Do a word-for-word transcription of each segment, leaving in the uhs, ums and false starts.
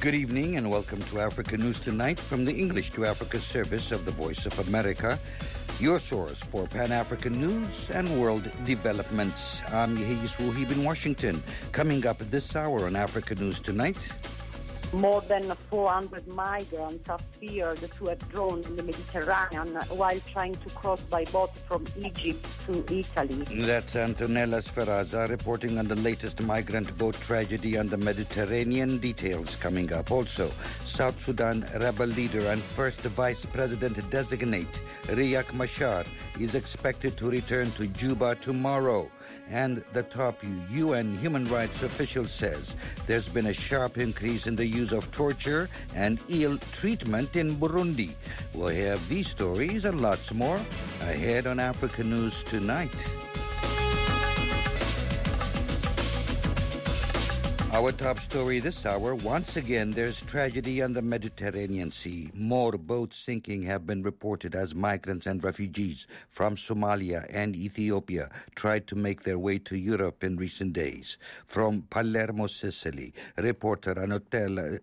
Good evening and welcome to Africa News Tonight from the English to Africa service of the Voice of America, your source for Pan-African news and world developments. I'm Yehis Wuhib in Washington. Coming up this hour on Africa News Tonight. More than four hundred migrants are feared to have drowned in the Mediterranean while trying to cross by boat from Egypt to Italy. That's Antonella Sferraza reporting on the latest migrant boat tragedy on the Mediterranean. Details coming up. Also, South Sudan rebel leader and first vice president-designate Riek Machar is expected to return to Juba tomorrow. And the top U N human rights official says there's been a sharp increase in the use of torture and ill treatment in Burundi. We'll have these stories and lots more ahead on Africa News Tonight. Our top story this hour, once again, there's tragedy on the Mediterranean Sea. More boats sinking have been reported as migrants and refugees from Somalia and Ethiopia tried to make their way to Europe in recent days. From Palermo, Sicily, reporter Antonella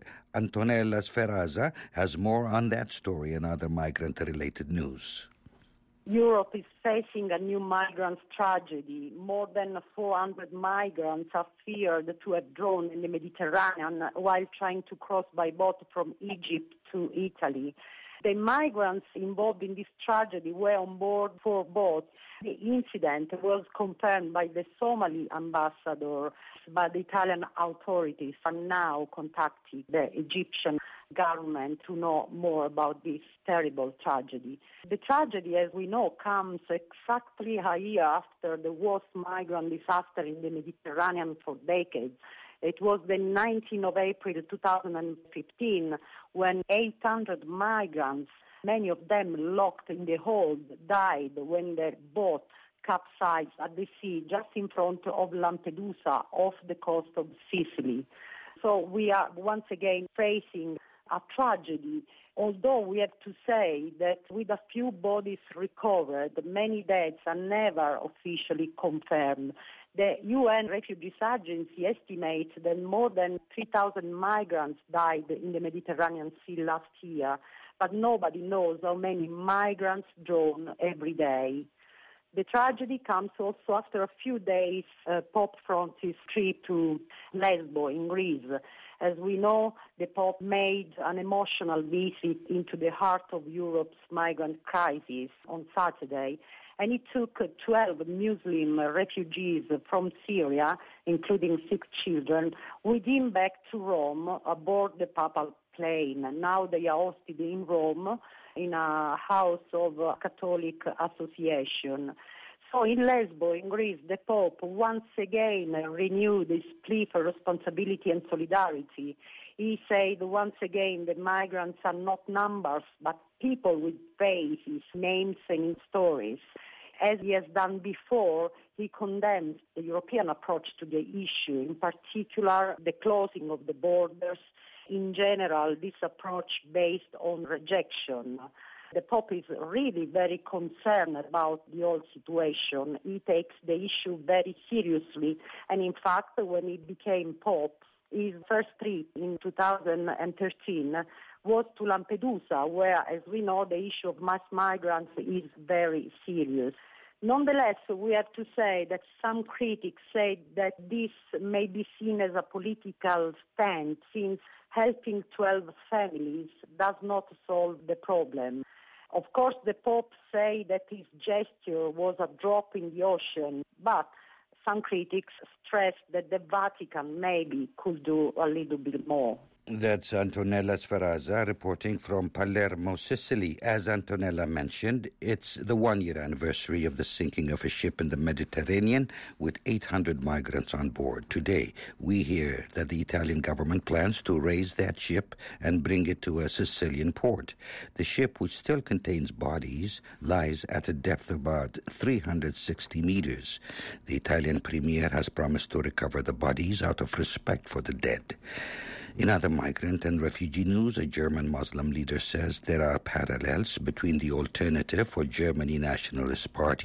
Sferraza has more on that story and other migrant-related news. Europe is facing a new migrant tragedy. More than four hundred migrants are feared to have drowned in the Mediterranean while trying to cross by boat from Egypt to Italy. The migrants involved in this tragedy were on board four boats. The incident was confirmed by the Somali ambassador, but the Italian authorities are now contacting the Egyptian government to know more about this terrible tragedy. The tragedy, as we know, comes exactly a year after the worst migrant disaster in the Mediterranean for decades. It was the nineteenth of April two thousand fifteen when eight hundred migrants, many of them locked in the hold, died when their boat capsized at the sea just in front of Lampedusa off the coast of Sicily. So we are once again facing a tragedy, although we have to say that with a few bodies recovered, many deaths are never officially confirmed. The U N Refugees Agency estimates that more than three thousand migrants died in the Mediterranean Sea last year, but nobody knows how many migrants drown every day. The tragedy comes also after a few days uh, Pope Francis' trip to Lesbos in Greece. As we know, the Pope made an emotional visit into the heart of Europe's migrant crisis on Saturday, and he took twelve Muslim refugees from Syria, including six children, with him back to Rome aboard the papal plane. Now they are hosted in Rome in a house of a Catholic association. So in Lesbos, in Greece, the Pope once again renewed his plea for responsibility and solidarity. He said once again that migrants are not numbers, but people with faces, names and stories. As he has done before, he condemns the European approach to the issue, in particular the closing of the borders. In general, this approach based on rejection. The Pope is really very concerned about the whole situation. He takes the issue very seriously. And in fact, when he became Pope, his first trip in two thousand thirteen was to Lampedusa, where, as we know, the issue of mass migrants is very serious. Nonetheless, we have to say that some critics say that this may be seen as a political stand, since helping twelve families does not solve the problem. Of course, the Pope say that his gesture was a drop in the ocean, but some critics stress that the Vatican maybe could do a little bit more. That's Antonella Sferraza reporting from Palermo, Sicily. As Antonella mentioned, it's the one-year anniversary of the sinking of a ship in the Mediterranean with eight hundred migrants on board. Today, we hear that the Italian government plans to raise that ship and bring it to a Sicilian port. The ship, which still contains bodies, lies at a depth of about three hundred sixty meters. The Italian premier has promised to recover the bodies out of respect for the dead. In other migrant and refugee news, a German Muslim leader says there are parallels between the Alternative for Germany Nationalist Party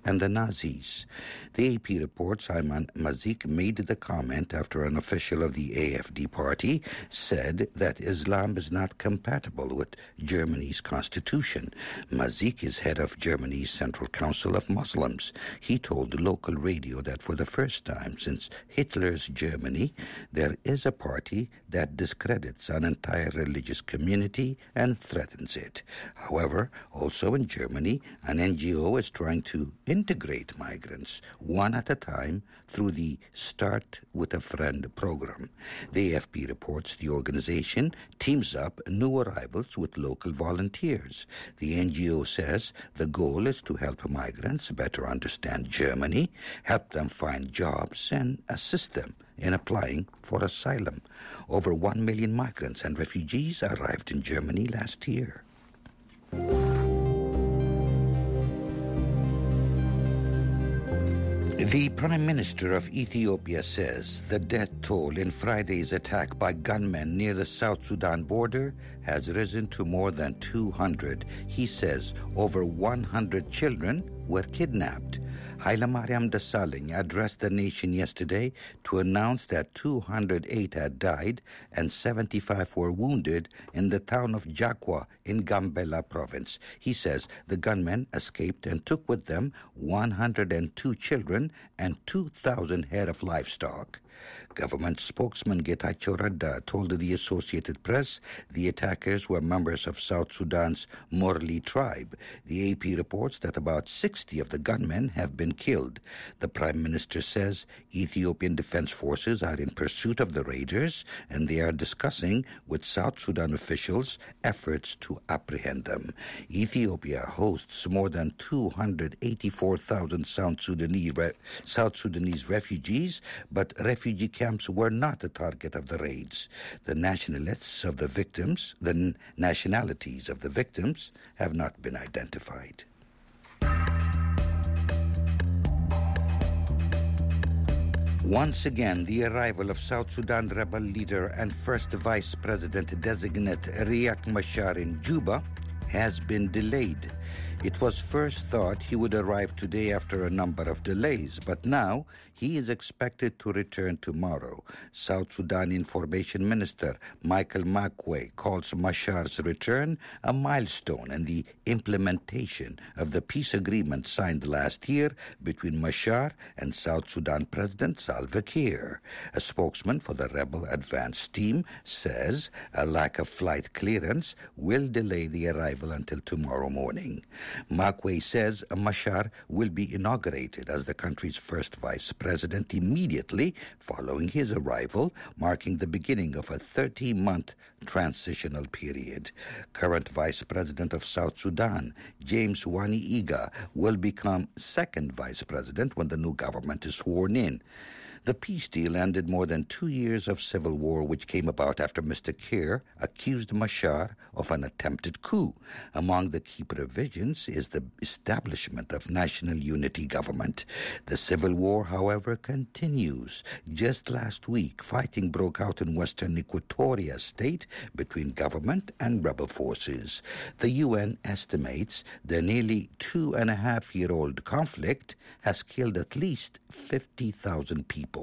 and the Nazis. The A P reports Ayman Mazik made the comment after an official of the A F D party said that Islam is not compatible with Germany's constitution. Mazik is head of Germany's Central Council of Muslims. He told the local radio that for the first time since Hitler's Germany, there is a party that discredits an entire religious community and threatens it. However, also in Germany, an N G O is trying to integrate migrants one at a time through the Start with a Friend program. The A F P reports the organization teams up new arrivals with local volunteers. The N G O says the goal is to help migrants better understand Germany, help them find jobs, and assist them in applying for asylum. Over one million migrants and refugees arrived in Germany last year. The Prime Minister of Ethiopia says the death toll in Friday's attack by gunmen near the South Sudan border has risen to more than two hundred. He says over one hundred children were kidnapped. Hailemariam Desalegn addressed the nation yesterday to announce that two hundred eight had died and seventy-five were wounded in the town of Jakwa in Gambela province. He says the gunmen escaped and took with them one hundred two children and two thousand head of livestock. Government spokesman Getachew Radda told the Associated Press the attackers were members of South Sudan's Morley tribe. The A P reports that about sixty of the gunmen have been killed. The Prime Minister says Ethiopian Defense Forces are in pursuit of the raiders and they are discussing with South Sudan officials efforts to apprehend them. Ethiopia hosts more than two hundred eighty-four thousand South Sudanese, South Sudanese refugees, but refugee camps were not the target of the raids. The nationalists of the victims, the n- nationalities of the victims have not been identified. Once again, the arrival of South Sudan rebel leader and first vice president-designate Riek Machar in Juba has been delayed. It was first thought he would arrive today after a number of delays, but now he is expected to return tomorrow. South Sudan Information Minister Michael Makwei calls Machar's return a milestone in the implementation of the peace agreement signed last year between Machar and South Sudan President Salva Kiir. A spokesman for the rebel advance team says a lack of flight clearance will delay the arrival until tomorrow morning. Makwei says Machar will be inaugurated as the country's first vice president immediately following his arrival, marking the beginning of a thirty-month transitional period. Current Vice President of South Sudan, James Wani Iga, will become second vice president when the new government is sworn in. The peace deal ended more than two years of civil war, which came about after Mister Kiir accused Machar of an attempted coup. Among the key provisions is the establishment of national unity government. The civil war, however, continues. Just last week, fighting broke out in western Equatoria state between government and rebel forces. The U N estimates the nearly two and a half year old conflict has killed at least fifty thousand people.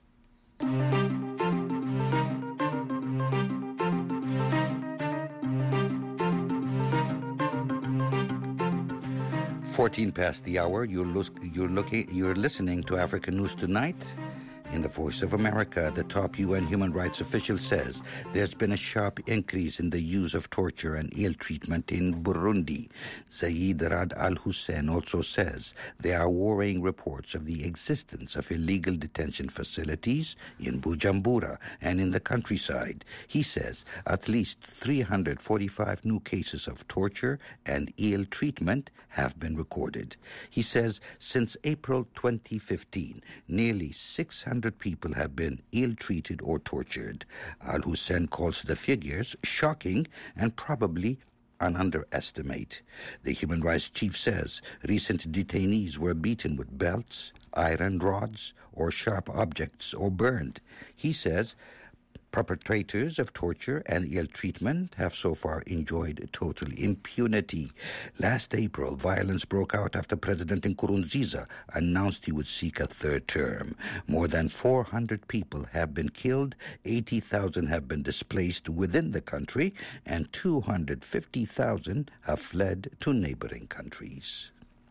Fourteen past the hour. You're, lo- you're looking. You're listening to Africa News Tonight. In the Voice of America, the top U N human rights official says there's been a sharp increase in the use of torture and ill treatment in Burundi. Zeid Rad al-Hussein also says there are worrying reports of the existence of illegal detention facilities in Bujumbura and in the countryside. He says at least three hundred forty-five new cases of torture and ill treatment have been recorded. He says since April twenty fifteen, nearly six hundred people have been ill-treated or tortured. Al-Hussein calls the figures shocking and probably an underestimate. The human rights chief says recent detainees were beaten with belts, iron rods, or sharp objects or burned. He says Perpetrators of torture and ill treatment have so far enjoyed total impunity. Last April, violence broke out after President Nkurunziza announced he would seek a third term. More than four hundred people have been killed, eighty thousand have been displaced within the country, and two hundred fifty thousand have fled to neighboring countries.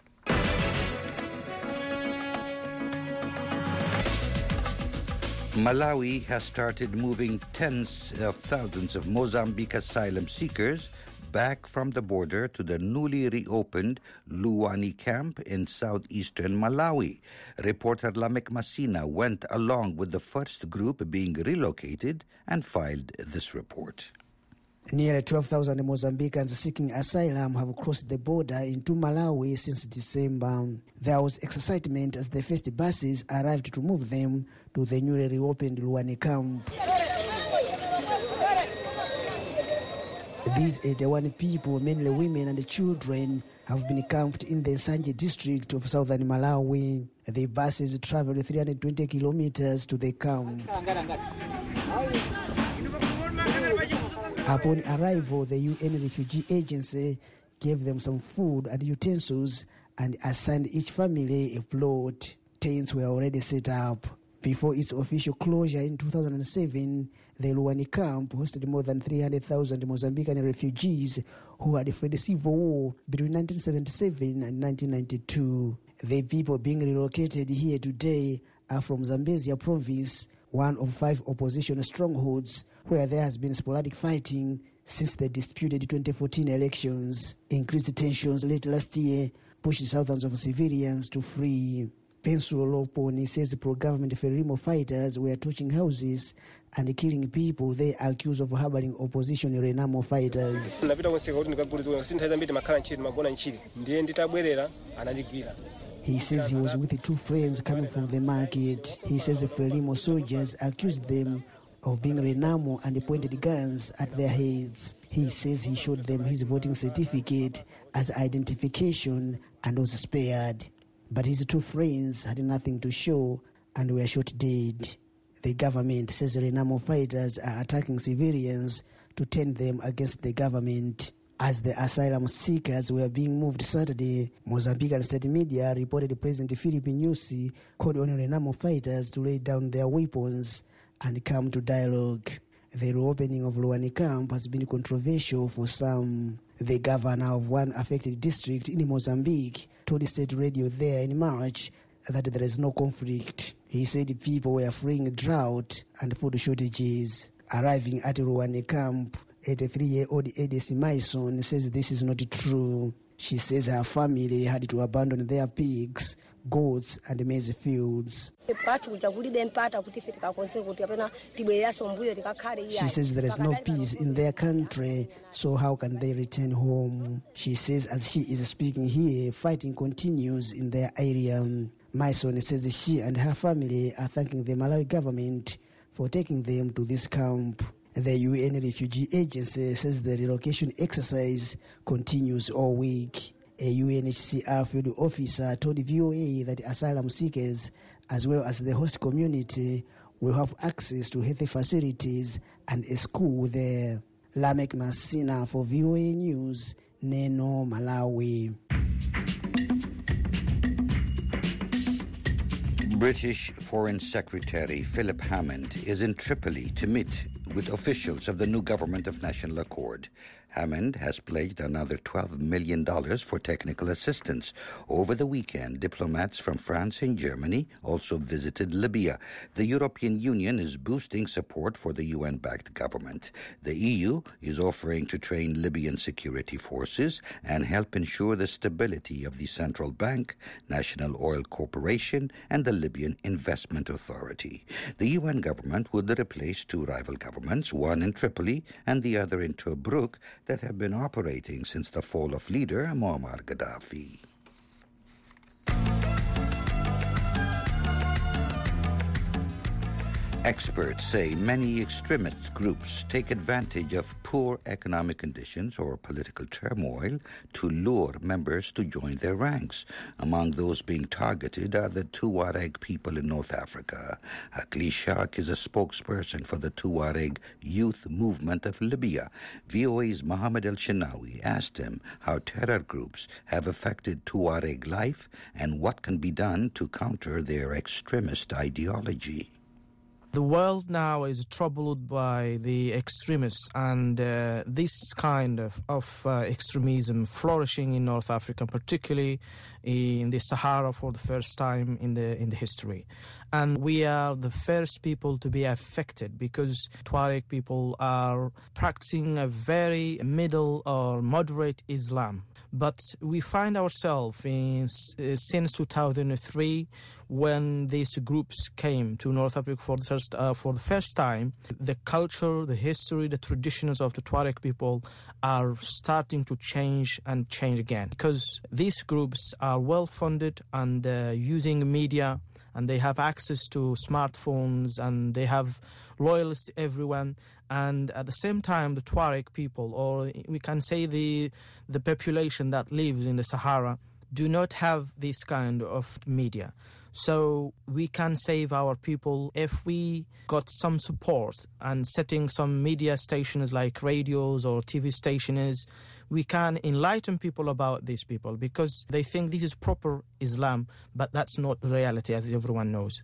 Malawi has started moving tens of thousands of Mozambique asylum seekers back from the border to the newly reopened Luwani camp in southeastern Malawi. Reporter Lamek Masina went along with the first group being relocated and filed this report. Nearly twelve thousand Mozambicans seeking asylum have crossed the border into Malawi since December. There was excitement as the first buses arrived to move them to the newly reopened Luwani camp. These eighty-one people, mainly women and children, have been camped in the Nsanje district of southern Malawi. The buses traveled three hundred twenty kilometers to the camp. Upon arrival, the U N Refugee Agency gave them some food and utensils and assigned each family a plot. Tents were already set up. Before its official closure in two thousand seven, the Luwani camp hosted more than three hundred thousand Mozambican refugees who had fled civil war between nineteen seventy-seven and nineteen ninety-two. The people being relocated here today are from Zambezia province, one of five opposition strongholds where there has been sporadic fighting since the disputed twenty fourteen elections. Increased tensions late last year pushed thousands of civilians to flee. Pensulo Loponi says pro-government Frelimo fighters were torching houses and killing people they accused of harboring opposition Renamo fighters. He says he was with two friends coming from the market. He says the Frelimo soldiers accused them of being Renamo and pointed guns at their heads. He says he showed them his voting certificate as identification and was spared. But his two friends had nothing to show and were shot dead. The government says Renamo fighters are attacking civilians to turn them against the government. As the asylum seekers were being moved Saturday, Mozambican state media reported President Filipe Nyusi called on Renamo fighters to lay down their weapons and come to dialogue. The reopening of Luwani camp has been controversial for some. The governor of one affected district in Mozambique told state radio there in March that there is no conflict. He said people were fleeing drought and food shortages. Arriving at Luwani camp, eighty-three-year-old Edith Mason says this is not true. She says her family had to abandon their pigs, goats, and maize fields. She says there is no peace in their country, so how can they return home? She says as she is speaking here, fighting continues in their area. Mason says she and her family are thanking the Malawi government for taking them to this camp. The U N Refugee Agency says the relocation exercise continues all week. A U N H C R field officer told V O A that asylum seekers, as well as the host community, will have access to healthy facilities and a school there. Lamek Masina for V O A News, Neno, Malawi. British Foreign Secretary Philip Hammond is in Tripoli to meet with officials of the new government of national accord. Hammond has pledged another twelve million dollars for technical assistance. Over the weekend, diplomats from France and Germany also visited Libya. The European Union is boosting support for the U N-backed government. The E U is offering to train Libyan security forces and help ensure the stability of the central bank, National Oil Corporation, and the Libyan Investment Authority. The U N government would replace two rival governments, one in Tripoli and the other in Tobruk, that have been operating since the fall of leader Muammar Gaddafi. Experts say many extremist groups take advantage of poor economic conditions or political turmoil to lure members to join their ranks. Among those being targeted are the Tuareg people in North Africa. Akli Shak is a spokesperson for the Tuareg Youth Movement of Libya. V O A's Mohammed El-Shenawi asked him how terror groups have affected Tuareg life and what can be done to counter their extremist ideology. The world now is troubled by the extremists and uh, this kind of, of uh, extremism flourishing in North Africa, particularly in the Sahara for the first time in the in the history. And we are the first people to be affected because Tuareg people are practicing a very middle or moderate Islam. But we find ourselves in, uh, since two thousand three, when these groups came to North Africa for the first, uh, for the first time, the culture, the history, the traditions of the Tuareg people are starting to change and change again. Because these groups are well-funded and uh, using media, and they have access to smartphones, and they have loyalists to everyone. And at the same time, the Tuareg people, or we can say the the population that lives in the Sahara, do not have this kind of media. So we can save our people if we got some support and setting some media stations like radios or T V stations. We can enlighten people about these people because they think this is proper Islam, but that's not the reality, as everyone knows.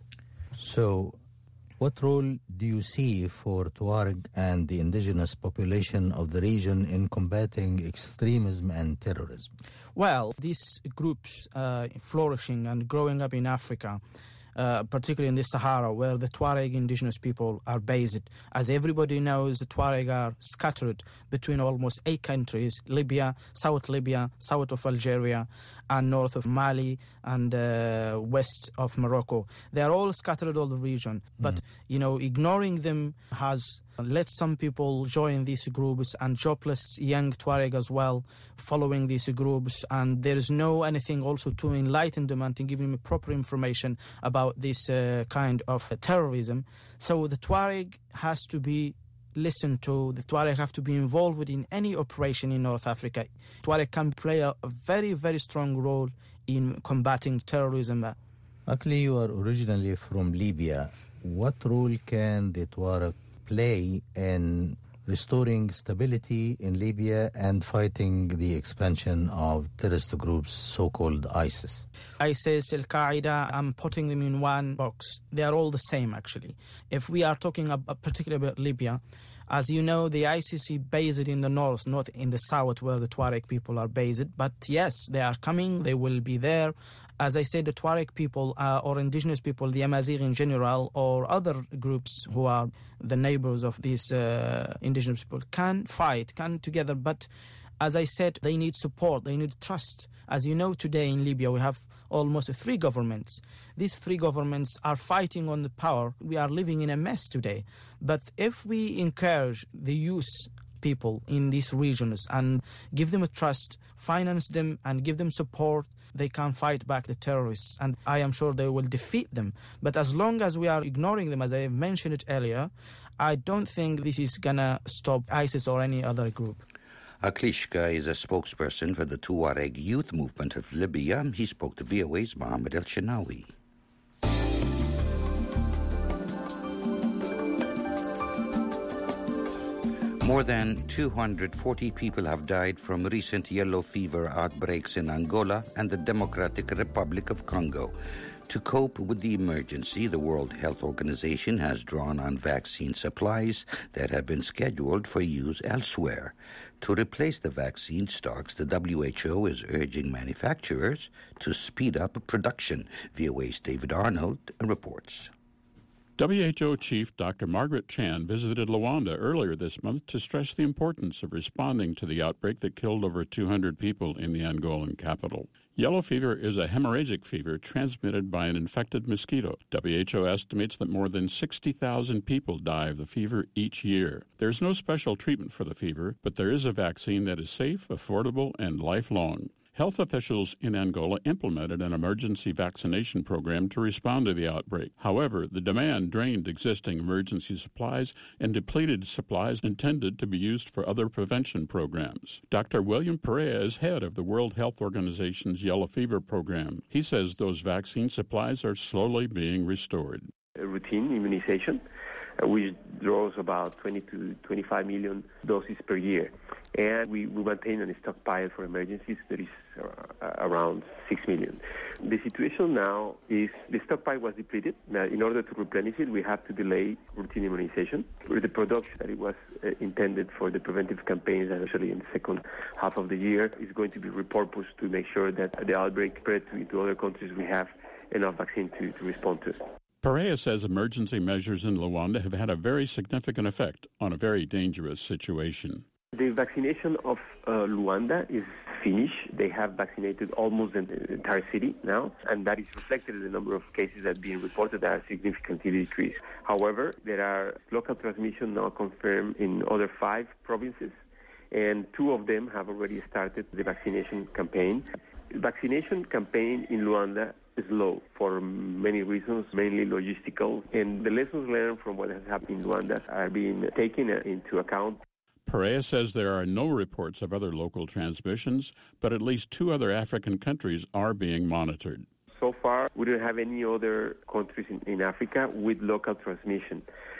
So what role do you see for Tuareg and the indigenous population of the region in combating extremism and terrorism? Well, these groups uh, flourishing and growing up in Africa, uh, particularly in the Sahara, where the Tuareg indigenous people are based. As everybody knows, the Tuareg are scattered between almost eight countries: Libya, South Libya, south of Algeria, and north of Mali, and uh, west of Morocco. They are all scattered all the region. But, mm. you know, ignoring them has let some people join these groups, and jobless young Tuareg as well following these groups, and there is no anything also to enlighten them and to give them proper information about this uh, kind of uh, terrorism. So the Tuareg has to be listened to. The Tuareg have to be involved in any operation in North Africa. Tuareg can play a, a very, very strong role in combating terrorism. Actually, you are originally from Libya. What role can the Tuareg play in restoring stability in Libya and fighting the expansion of terrorist groups, so-called ISIS? ISIS, Al-Qaeda, I'm putting them in one box. They are all the same, actually. If we are talking about, particularly about Libya, as you know, the ISIS is based in the north, not in the south where the Tuareg people are based. But yes, they are coming, they will be there. As I said, the Tuareg people uh, or indigenous people, the Amazigh in general, or other groups who are the neighbors of these uh, indigenous people can fight, can together. But as I said, they need support, they need trust. As you know, today in Libya, we have almost three governments. These three governments are fighting on the power. We are living in a mess today. But if we encourage the youth people in these regions and give them a trust, finance them and give them support, they can fight back the terrorists. And I am sure they will defeat them. But as long as we are ignoring them, as I mentioned it earlier, I don't think this is going to stop ISIS or any other group. Aklishka is a spokesperson for the Tuareg Youth Movement of Libya. He spoke to V O A's Mohammed El-Shenawi. More than two hundred forty people have died from recent yellow fever outbreaks in Angola and the Democratic Republic of Congo. To cope with the emergency, the World Health Organization has drawn on vaccine supplies that have been scheduled for use elsewhere. To replace the vaccine stocks, the W H O is urging manufacturers to speed up production. V O A's David Arnold reports. W H O Chief Doctor Margaret Chan visited Luanda earlier this month to stress the importance of responding to the outbreak that killed over two hundred people in the Angolan capital. Yellow fever is a hemorrhagic fever transmitted by an infected mosquito. W H O estimates that more than sixty thousand people die of the fever each year. There's no special treatment for the fever, but there is a vaccine that is safe, affordable, and lifelong. Health officials in Angola implemented an emergency vaccination program to respond to the outbreak. However, the demand drained existing emergency supplies and depleted supplies intended to be used for other prevention programs. Doctor William Perea is head of the World Health Organization's Yellow Fever program. He says those vaccine supplies are slowly being restored. A routine immunization, uh, which draws about twenty to twenty-five million doses per year. And we, we maintain a stockpile for emergencies that is uh, around six million. The situation now is the stockpile was depleted. Now, in order to replenish it, we have to delay routine immunization. The production that it was uh, intended for the preventive campaigns, and actually in the second half of the year, is going to be repurposed to make sure that the outbreak spread to, to other countries. We have enough vaccine to, to respond to. Perea says emergency measures in Luanda have had a very significant effect on a very dangerous situation. The vaccination of uh, Luanda is finished. They have vaccinated almost the entire city now, and that is reflected in the number of cases that are being reported that are significantly decreased. However, there are local transmission now confirmed in other five provinces, and two of them have already started the vaccination campaign. The vaccination campaign in Luanda is low for many reasons, mainly logistical, and the lessons learned from what has happened in Luanda are being taken into account. Perea says there are no reports of other local transmissions, but at least two other African countries are being monitored. So far, we don't have any other countries in, in Africa with local transmission.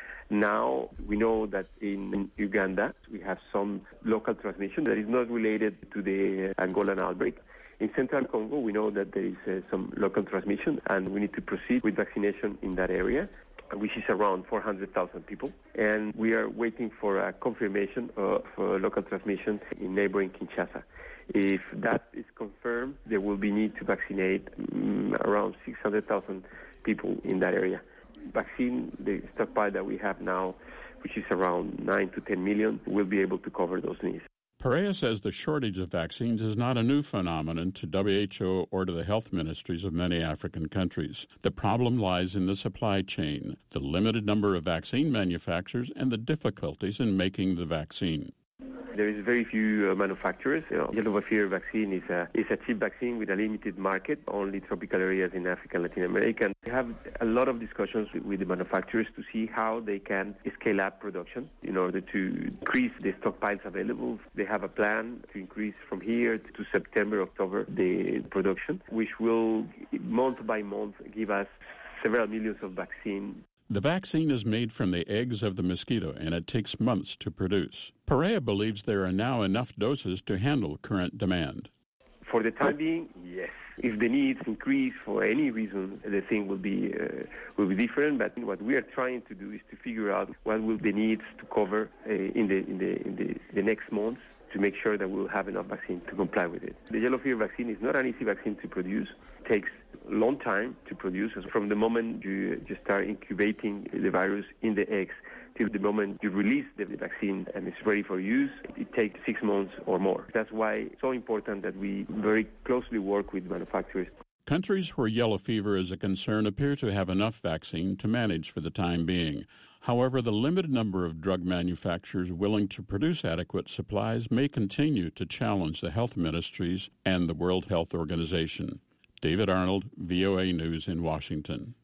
Now, we know that in Uganda, we have some local transmission that is not related to the Angolan outbreak. In Central Congo, we know that there is uh, some local transmission, and we need to proceed with vaccination in that area, which is around four hundred thousand people. And we are waiting for a confirmation of uh, local transmission in neighboring Kinshasa. If that is confirmed, there will be need to vaccinate um, around six hundred thousand people in that area. Vaccine, the stockpile that we have now, which is around nine to ten million, will be able to cover those needs. Perea says the shortage of vaccines is not a new phenomenon to W H O or to the health ministries of many African countries. The problem lies in the supply chain, the limited number of vaccine manufacturers, and the difficulties in making the vaccine. There is very few uh, manufacturers. You know, yellow fever vaccine is a is a cheap vaccine with a limited market, only tropical areas in Africa and Latin America. And we have a lot of discussions with, with the manufacturers to see how they can scale up production in order to increase the stockpiles available. They have a plan to increase from here to September, October, the production, which will month by month give us several millions of vaccine. The vaccine is made from the eggs of the mosquito, and it takes months to produce. Perea believes there are now enough doses to handle current demand. For the time being, yes. If the needs increase for any reason, the thing will be uh, will be different. But what we are trying to do is to figure out what will the needs to cover uh, in the in the in the, the next months to make sure that we'll have enough vaccine to comply with it. The yellow fever vaccine is not an easy vaccine to produce. It takes a long time to produce. From the moment you just start incubating the virus in the eggs till the moment you release the vaccine and it's ready for use, it takes six months or more. That's why it's so important that we very closely work with manufacturers. Countries where yellow fever is a concern appear to have enough vaccine to manage for the time being. However, the limited number of drug manufacturers willing to produce adequate supplies may continue to challenge the health ministries and the World Health Organization. David Arnold, V O A News in Washington.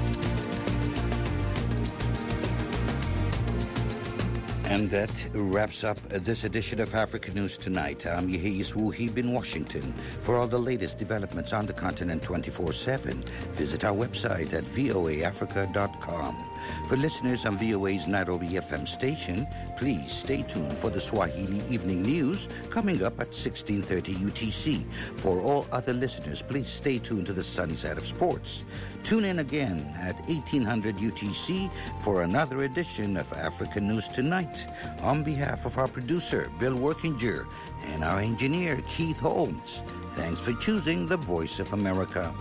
And that wraps up this edition of Africa News Tonight. I'm Yehis Wuhib in Washington. For all the latest developments on the continent twenty-four seven, visit our website at v o a africa dot com. For listeners on V O A's Nairobi F M station, please stay tuned for the Swahili Evening News coming up at sixteen thirty U T C. For all other listeners, please stay tuned to the sunny side of sports. Tune in again at eighteen hundred U T C for another edition of Africa News Tonight. On behalf of our producer, Bill Workinger, and our engineer, Keith Holmes, thanks for choosing the Voice of America.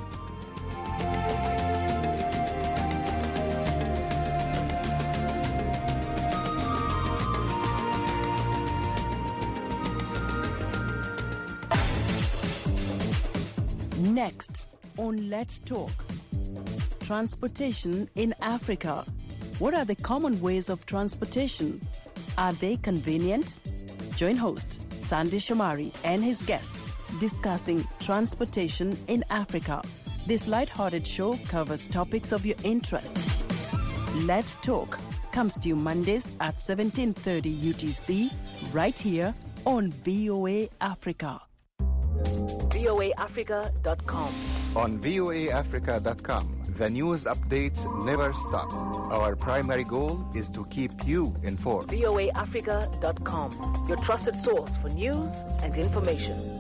Next on Let's Talk, transportation in Africa. What are the common ways of transportation? Are they convenient? Join host Sandy Shomari and his guests discussing transportation in Africa. This light-hearted show covers topics of your interest. Let's Talk comes to you Mondays at seventeen thirty U T C, right here on V O A Africa. V O A Africa dot com. On V O A Africa dot com, the news updates never stop. Our primary goal is to keep you informed. V O A Africa dot com, your trusted source for news and information.